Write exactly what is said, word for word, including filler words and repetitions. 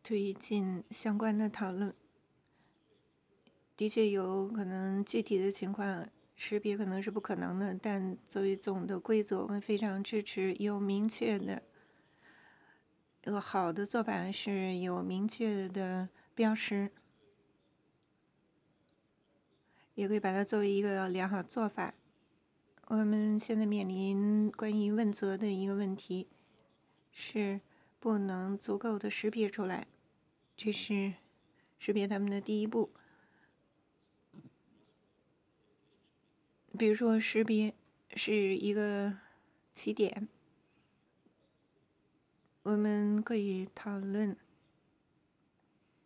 推进相关的讨论。的确有可能具体的情况识别可能是不可能的，但作为总的规则，我们非常支持有明确的。一个好的做法是有明确的标识，也可以把它作为一个良好做法。我们现在面临关于问责的一个问题，是不能足够的识别出来，这是识别他们的第一步。比如说，识别是一个起点，我们可以讨论